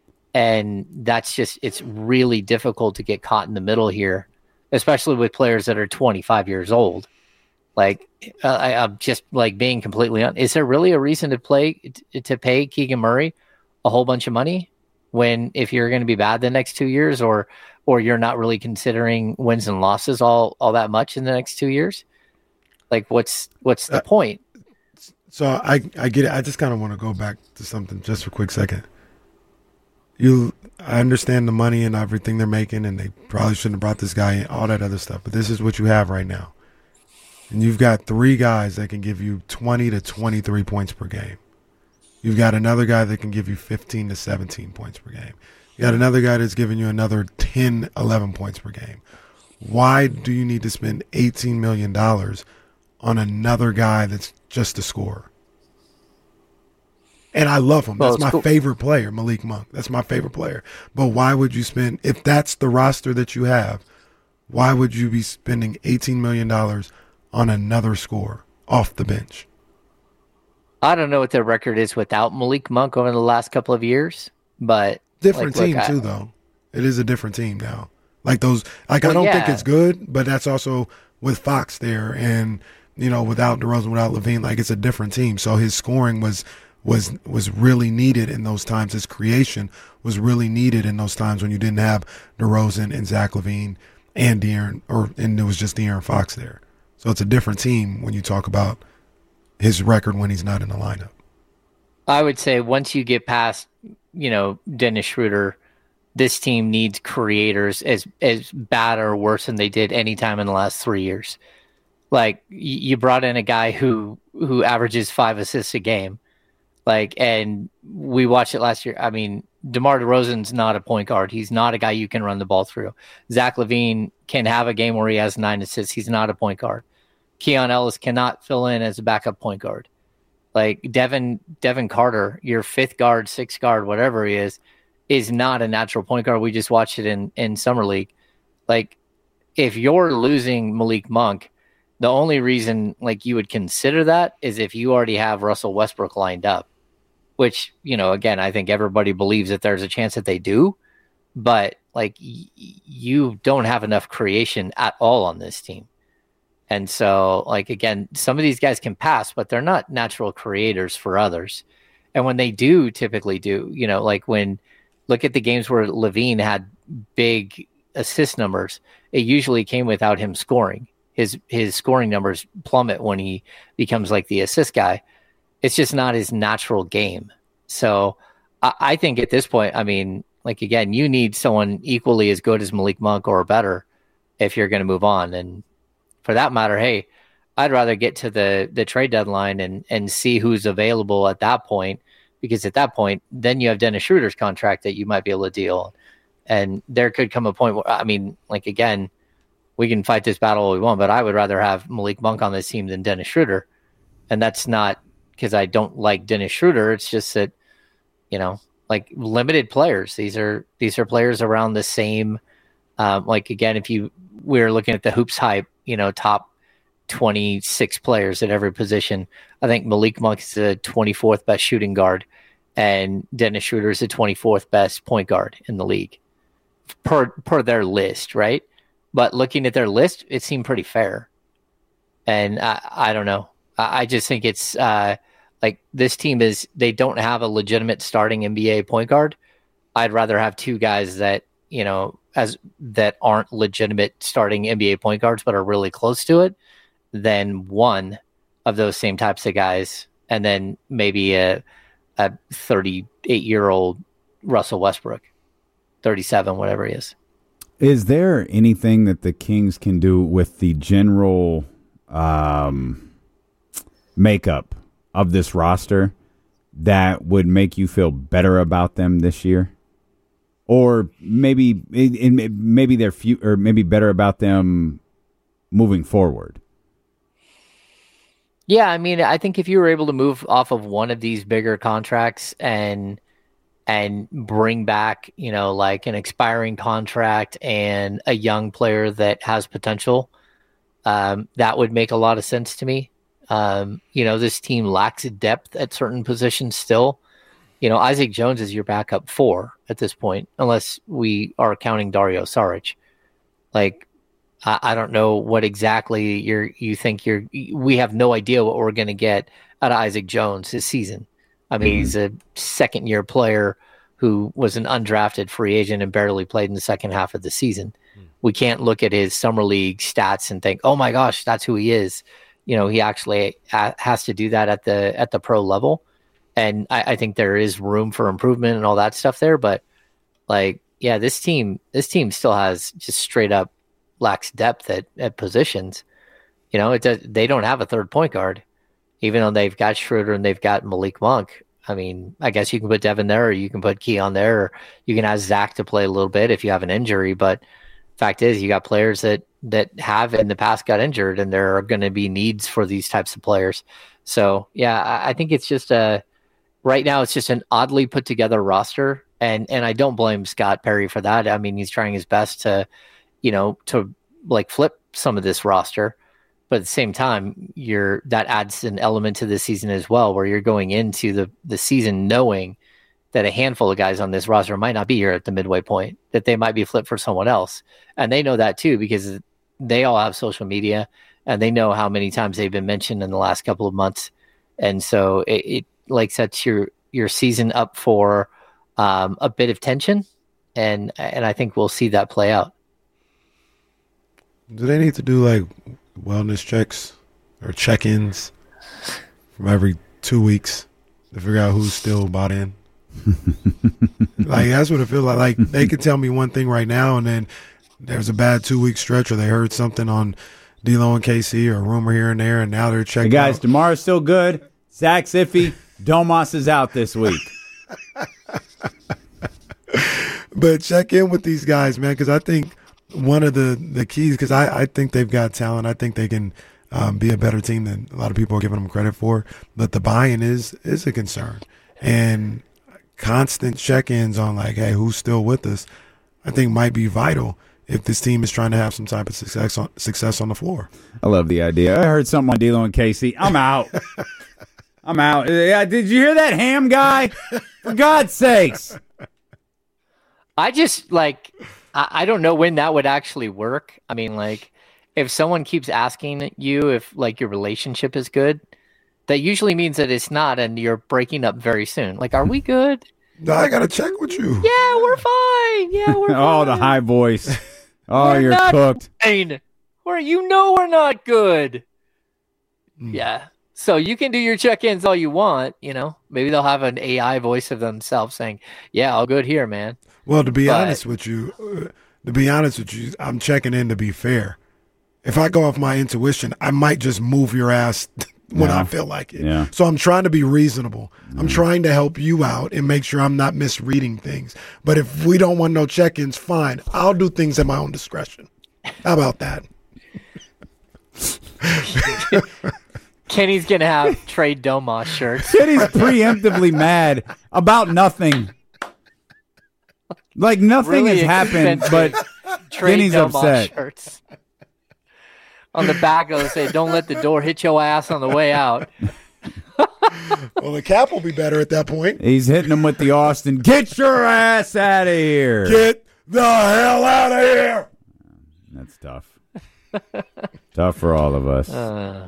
And that's just, it's really difficult to get caught in the middle here, especially with players that are twenty-five years old. Like, uh, I, I'm just like being completely honest. Is there really a reason to play to pay Keegan Murray a whole bunch of money when if you're going to be bad the next two years, or or you're not really considering wins and losses all all that much in the next two years? Like, what's what's the uh, point? So I I get it. I just kind of want to go back to something just for a quick second. You, I understand the money and everything they're making, and they probably shouldn't have brought this guy in, all that other stuff. But this is what you have right now, and you've got three guys that can give you twenty to twenty-three points per game. You've got another guy that can give you fifteen to seventeen points per game. You got another guy that's giving you another ten, eleven points per game. Why do you need to spend eighteen million dollars on another guy that's just a scorer? And I love him. Well, that's my cool. favorite player, Malik Monk. That's my favorite player. But why would you spend, if that's the roster that you have, why would you be spending eighteen million dollars on another scorer off the bench? I don't know what their record is without Malik Monk over the last couple of years, but different like, team look, too, I, though. It is a different team now. Like those, like well, I don't yeah. think it's good, but that's also with Fox there, and you know, without DeRozan, without Levine, like it's a different team. So his scoring was was was really needed in those times. His creation was really needed in those times when you didn't have DeRozan and Zach LaVine and De'Aaron, or and it was just De'Aaron Fox there. So it's a different team when you talk about his record when he's not in the lineup. I would say once you get past, you know, Dennis Schroeder, this team needs creators as as bad or worse than they did any time in the last three years. Like you brought in a guy who who averages five assists a game, like, and we watched it last year. I mean, DeMar DeRozan's not a point guard. He's not a guy you can run the ball through. Zach LaVine can have a game where he has nine assists. He's not a point guard. Keon Ellis cannot fill in as a backup point guard. Like Devin Devin Carter, your fifth guard, sixth guard, whatever he is, is not a natural point guard. We just watched it in, in Summer League. Like, if you're losing Malik Monk, the only reason like you would consider that is if you already have Russell Westbrook lined up, which, you know, again, I think everybody believes that there's a chance that they do, but like y- you don't have enough creation at all on this team. And so, like, again, some of these guys can pass, but they're not natural creators for others. And when they do typically do, you know, like when, look at the games where Levine had big assist numbers, it usually came without him scoring. His his scoring numbers plummet when he becomes like the assist guy. It's just not his natural game. So I, I think at this point, I mean, like, again, you need someone equally as good as Malik Monk or better if you're going to move on. And for that matter, hey, I'd rather get to the, the trade deadline and, and see who's available at that point, because at that point, then you have Dennis Schroeder's contract that you might be able to deal. And there could come a point where, I mean, like, again, we can fight this battle all we want, but I would rather have Malik Monk on this team than Dennis Schroeder. And that's not because I don't like Dennis Schroeder. It's just that, you know, like limited players. These are these are players around the same. Um, like, again, if you we're looking at the Hoops Hype, you know, top twenty-six players at every position. I think Malik Monk is the twenty-fourth best shooting guard, and Dennis Schroeder is the twenty-fourth best point guard in the league per per their list, right? But looking at their list, it seemed pretty fair. And I, I don't know. I, I just think it's uh, like this team is, they don't have a legitimate starting N B A point guard. I'd rather have two guys that, you know, as that aren't legitimate starting N B A point guards, but are really close to it, than one of those same types of guys. And then maybe a, a thirty-eight year old Russell Westbrook, thirty-seven, whatever he is. Is there anything that the Kings can do with the general um, makeup of this roster that would make you feel better about them this year? Or maybe maybe they're few, or maybe better about them moving forward? Yeah, I mean, I think if you were able to move off of one of these bigger contracts and and bring back, you know, like an expiring contract and a young player that has potential, um, that would make a lot of sense to me. Um, you know, this team lacks depth at certain positions still. You know, Isaac Jones is your backup four at this point, unless we are counting Dario Saric. Like, I, I don't know what exactly you're, you think you're, we have no idea what we're going to get out of Isaac Jones this season. I mean, mm-hmm. he's a second year player who was an undrafted free agent and barely played in the second half of the season. Mm. We can't look at his summer league stats and think, oh my gosh, that's who he is. You know, he actually a- has to do that at the at the pro level. And I, I think there is room for improvement and all that stuff there. But like, yeah, this team, this team still has just straight up lacks depth at, at positions. You know, it does, they don't have a third point guard, even though they've got Schroeder and they've got Malik Monk. I mean, I guess you can put Devin there, or you can put Keon there, or you can ask Zach to play a little bit if you have an injury. But fact is, you got players that that have in the past got injured, and there are going to be needs for these types of players. So yeah, I, I think it's just a right now it's just an oddly put together roster, and and I don't blame Scott Perry for that. I mean, he's trying his best to, you know, to like flip some of this roster. But at the same time, you're that adds an element to this season as well, where you're going into the, the season knowing that a handful of guys on this roster might not be here at the midway point, that they might be flipped for someone else. And they know that too, because they all have social media and they know how many times they've been mentioned in the last couple of months. And so it, it like sets your, your season up for um, a bit of tension. And, and I think we'll see that play out. Do they need to do like wellness checks or check-ins from every two weeks to figure out who's still bought in? Like, that's what it feels like. Like, they could tell me one thing right now, and then there's a bad two-week stretch, or they heard something on D-Lo and K C, or a rumor here and there, and now they're checking. Hey guys, out. DeMar's still good. Zach's iffy. Domas is out this week. But check in with these guys, man, because I think one of the, the keys, because I, I think they've got talent. I think they can um, be a better team than a lot of people are giving them credit for. But the buy-in is is a concern. And constant check-ins on, like, hey, who's still with us, I think might be vital if this team is trying to have some type of success on, success on the floor. I love the idea. I heard something on D-Lo and K C. I'm out. I'm out. Yeah, did you hear that, Ham guy? For God's sakes. I just, like, I, I don't know when that would actually work. I mean, like, if someone keeps asking you if, like, your relationship is good, that usually means that it's not, and you're breaking up very soon. Like, are we good? No, I got to check with you. Yeah, we're fine. Yeah, we're fine. Oh, the high voice. Oh, we're you're not cooked. Fine. We're, you know we're not good. Mm. Yeah. So you can do your check-ins all you want, you know. Maybe they'll have an A I voice of themselves saying, yeah, all good here, man. Well, to be but, honest with you, uh, to be honest with you, I'm checking in to be fair. If I go off my intuition, I might just move your ass when yeah. I feel like it. Yeah. So I'm trying to be reasonable. Mm. I'm trying to help you out and make sure I'm not misreading things. But if we don't want no check-ins, fine. I'll do things at my own discretion. How about that? Kenny's going to have Trey Domas shirts. Kenny's preemptively mad about nothing. Like, nothing Really has happened, but Trey Kenny's Domas upset. Shirts. On the back, it'll say, don't let the door hit your ass on the way out. Well, the cap will be better at that point. He's hitting him with the Austin. Get your ass out of here. Get the hell out of here. That's tough. Tough for all of us. Uh,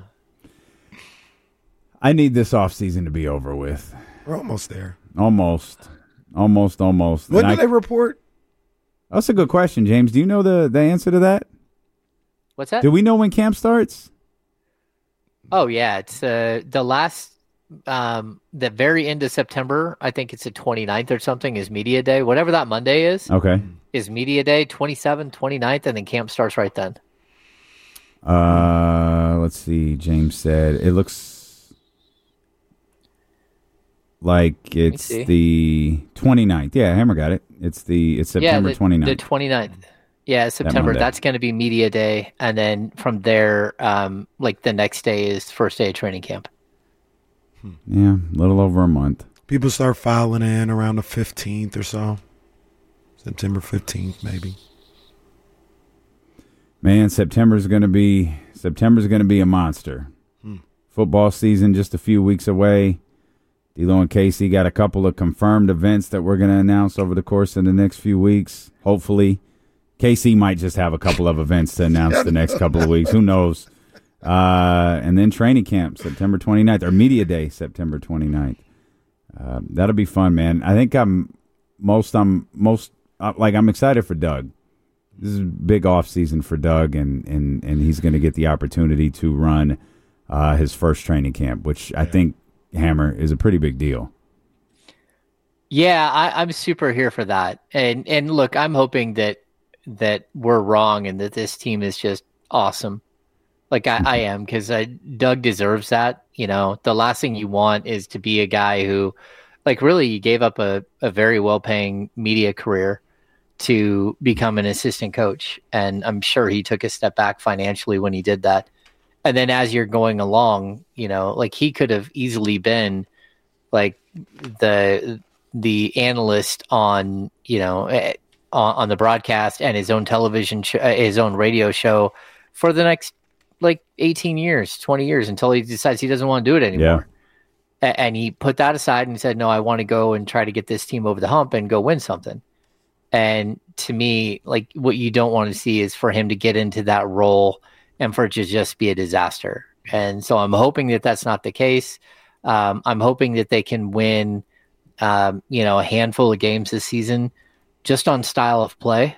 I need this offseason to be over with. We're almost there. Almost. Almost, almost. When And do I- they report? That's a good question, James. Do you know the, the answer to that? what's that? Do we know when camp starts? Oh, yeah. It's uh, the last, um, the very end of September. I think it's the twenty-ninth or something is media day. Whatever that Monday is, Okay. is media day, twenty-seventh, twenty-ninth, and then camp starts right then. Uh, let's see. James said it looks like it's see. the twenty-ninth. Yeah, Hammer got it. It's the it's September yeah, the, twenty-ninth. the twenty-ninth. Yeah, September. Monday. That's going to be media day, and then from there, um, like the next day is first day of training camp. Yeah, a little over a month. People start filing in around the fifteenth or so. September fifteenth, maybe. Man, September's going to be September's going to be a monster. Hmm. Football season just a few weeks away. D-Lo and Casey got a couple of confirmed events that we're going to announce over the course of the next few weeks. Hopefully, K C might just have a couple of events to announce the next couple of weeks. Who knows? Uh, and then training camp, September twenty-ninth, or media day, September twenty-ninth. Uh, that'll be fun, man. I think I'm most I'm most uh, like I'm excited for Doug. This is a big off season for Doug, and and and he's going to get the opportunity to run uh, his first training camp, which I think, Hammer, is a pretty big deal. Yeah, I, I'm super here for that. And and look, I'm hoping that that we're wrong and that this team is just awesome. Like I, I am, because Doug deserves that. You know, the last thing you want is to be a guy who, like, really you gave up a, a very well-paying media career to become an assistant coach. And I'm sure he took a step back financially when he did that. And then as you're going along, you know, like he could have easily been like the the analyst on, you know, on, on the broadcast and his own television, sh- his own radio show for the next like eighteen years, twenty years until he decides he doesn't want to do it anymore. Yeah. A- and he put that aside and said, no, I want to go and try to get this team over the hump and go win something. And to me, like what you don't want to see is for him to get into that role and for it to just be a disaster. And so I'm hoping that that's not the case. Um, I'm hoping that they can win, um, you know, a handful of games this season just on style of play.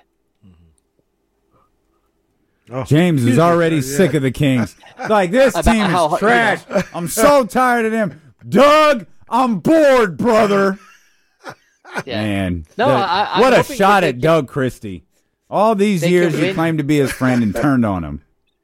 Oh, James is already yeah. sick of the Kings. Like, this About team how, is trash. You know. I'm so tired of them. Doug, I'm bored, brother. Yeah. Man. No, the, I, I'm what a hoping shot that at Doug Christie. All these years he claimed to be his friend and turned on him.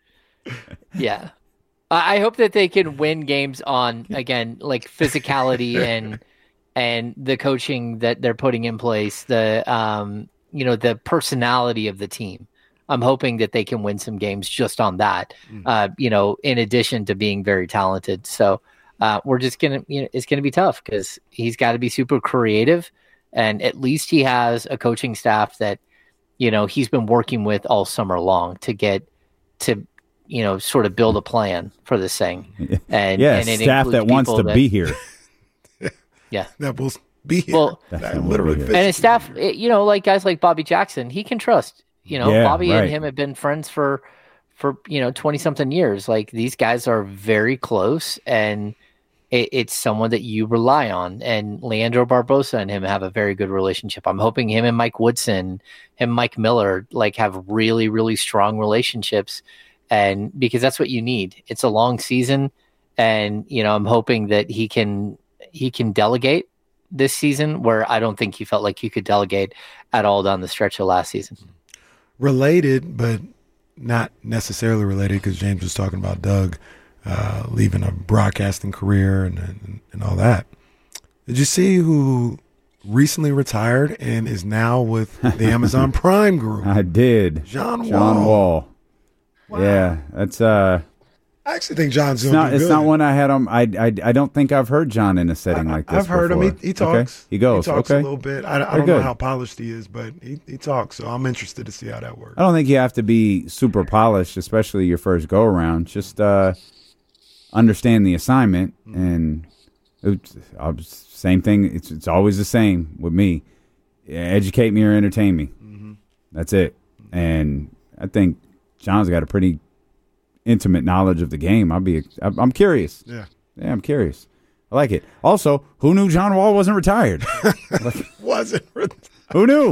Yeah. I hope that they can win games on, again, like physicality and and the coaching that they're putting in place, the um, you know, the personality of the team. I'm hoping that they can win some games just on that, uh, you know, in addition to being very talented. So uh, we're just going to, you know, it's going to be tough because he's got to be super creative. And at least he has a coaching staff that, you know, he's been working with all summer long to get to, you know, sort of build a plan for this thing. And yeah, and it staff that wants to that, be here. Yeah. That will be here. Well, that literally and his staff, you know, like guys like Bobby Jackson, he can trust. You know, yeah, Bobby right. and him have been friends for, for you know, twenty-something years. Like, these guys are very close, and it, it's someone that you rely on. And Leandro Barbosa and him have a very good relationship. I'm hoping him and Mike Woodson, him, Mike Miller, like, have really, really strong relationships. And because that's what you need. It's a long season, and, you know, I'm hoping that he can he can delegate this season, where I don't think he felt like he could delegate at all down the stretch of last season. Related, but not necessarily related, because James was talking about Doug uh, leaving a broadcasting career and, and and all that. Did you see who recently retired and is now with the Amazon Prime Group? I did. John Wall. John Wall. Wow. Yeah, that's uh. I actually think John's it's doing not. good. It's not one I had on. I, I I don't think I've heard John in a setting I, like this. I've heard before. him. He, he talks. Okay. He goes. He talks okay. a little bit. I, I don't good. know how polished he is, but he, he talks. So I'm interested to see how that works. I don't think you have to be super polished, especially your first go around. Just uh, understand the assignment, mm-hmm. and it, uh, same thing. It's it's always the same with me. Educate me or entertain me. Mm-hmm. That's it. And I think John's got a pretty intimate knowledge of the game. I'll be. I'm curious. Yeah. Yeah, I'm curious. I like it. Also, who knew John Wall wasn't retired? like, wasn't retired. Who knew?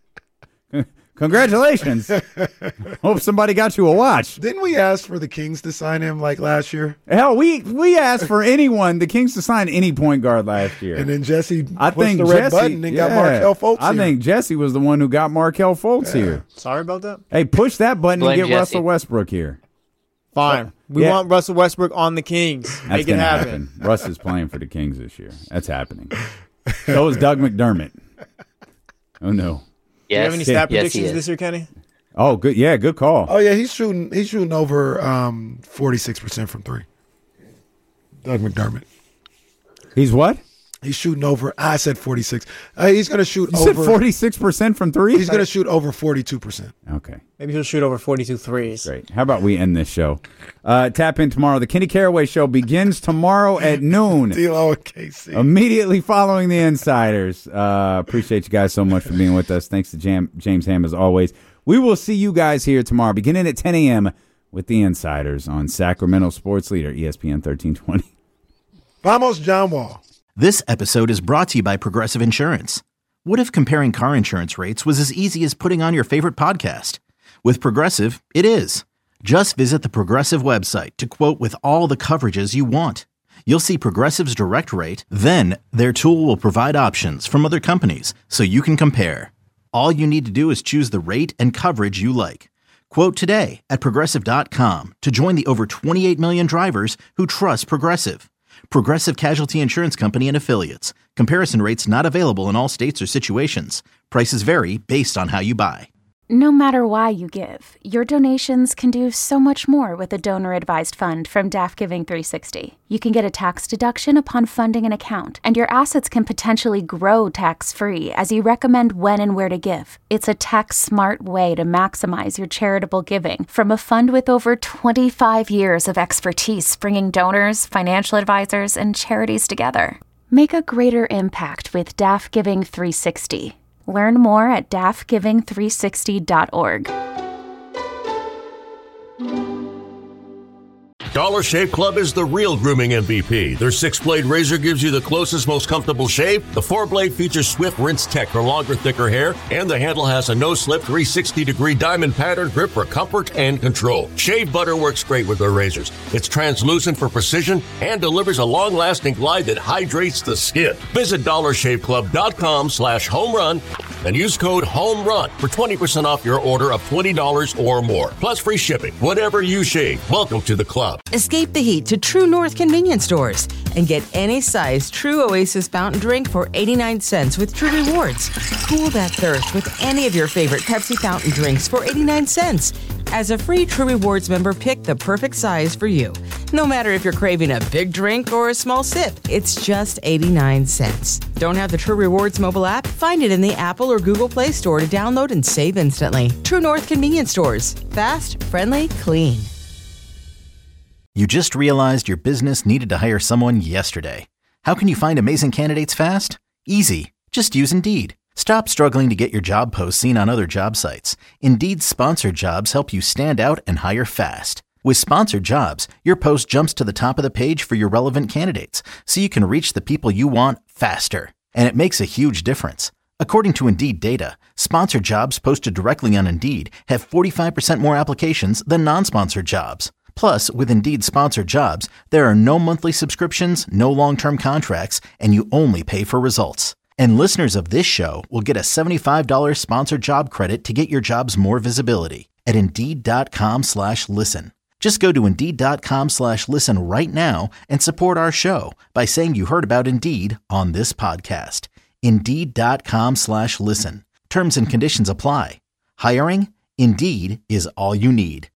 Congratulations. Hope somebody got you a watch. Didn't we ask for the Kings to sign him like last year? Hell, we we asked for anyone, the Kings, to sign any point guard last year. And then Jesse I pushed think the red Jesse, button and yeah, got Markelle Fultz I here. think Jesse was the one who got Markelle Fultz yeah. here. Sorry about that. Hey, push that button Blame and get Jesse. Russell Westbrook here. Fine. We Yeah. want Russell Westbrook on the Kings. That's Make it gonna happen. happen. Russ is playing for the Kings this year. That's happening. So is Doug McDermott. Oh, no. Yes. Do you have any stat yes, predictions this year, Kenny? Oh, good. Yeah, good call. Oh yeah, he's shooting. He's shooting over um, forty-six percent from three. Doug McDermott. He's what? He's shooting over. I said forty-six. Uh, he's going to shoot You over. said forty-six percent from three? He's going to shoot over forty-two percent. Okay. Maybe he'll shoot over forty-two threes. Great. How about we end this show? Uh, tap in tomorrow. The Kenny Caraway Show begins tomorrow at noon. D-Lo and K C. Immediately following the Insiders. Uh, appreciate you guys so much for being with us. Thanks to Jam- James Ham as always. We will see you guys here tomorrow, beginning at ten a.m. with the Insiders on Sacramento Sports Leader, E S P N thirteen twenty. Vamos, John Wall. This episode is brought to you by Progressive Insurance. What if comparing car insurance rates was as easy as putting on your favorite podcast? With Progressive, it is. Just visit the Progressive website to quote with all the coverages you want. You'll see Progressive's direct rate, then their tool will provide options from other companies so you can compare. All you need to do is choose the rate and coverage you like. Quote today at Progressive dot com to join the over twenty-eight million drivers who trust Progressive. Progressive Casualty Insurance Company and Affiliates. Comparison rates not available in all states or situations. Prices vary based on how you buy. No matter why you give, your donations can do so much more with a donor-advised fund from D A F Giving three sixty. You can get a tax deduction upon funding an account, and your assets can potentially grow tax-free as you recommend when and where to give. It's a tax-smart way to maximize your charitable giving from a fund with over twenty-five years of expertise bringing donors, financial advisors, and charities together. Make a greater impact with D A F Giving three sixty. Learn more at D A F giving three sixty dot org. Dollar Shave Club is the real grooming M V P. Their six-blade razor gives you the closest, most comfortable shave. The four-blade features Swift Rinse Tech for longer, thicker hair, and the handle has a no-slip three sixty degree diamond pattern grip for comfort and control. Shave butter works great with their razors. It's translucent for precision and delivers a long-lasting glide that hydrates the skin. Visit dollar shave club dot com slash home run and use code HOMERUN for twenty percent off your order of twenty dollars or more. Plus free shipping. Whatever you shave, welcome to the club. Escape the heat to True North convenience stores and get any size True Oasis fountain drink for eighty-nine cents with True Rewards. Cool that thirst with any of your favorite Pepsi fountain drinks for eighty-nine cents. As a free True Rewards member, pick the perfect size for you. No matter if you're craving a big drink or a small sip, it's just eighty-nine cents. Don't have the True Rewards mobile app? Find it in the Apple or Google Play Store to download and save instantly. True North convenience stores. Fast, friendly, clean. You just realized your business needed to hire someone yesterday. How can you find amazing candidates fast? Easy. Just use Indeed. Stop struggling to get your job posts seen on other job sites. Indeed's sponsored jobs help you stand out and hire fast. With sponsored jobs, your post jumps to the top of the page for your relevant candidates, so you can reach the people you want faster. And it makes a huge difference. According to Indeed data, sponsored jobs posted directly on Indeed have forty-five percent more applications than non-sponsored jobs. Plus, with Indeed sponsored jobs, there are no monthly subscriptions, no long-term contracts, and you only pay for results. And listeners of this show will get a seventy-five dollars sponsored job credit to get your jobs more visibility at Indeed.com slash listen. Just go to Indeed.com slash listen right now and support our show by saying you heard about Indeed on this podcast. Indeed.com slash listen. Terms and conditions apply. Hiring? Indeed is all you need.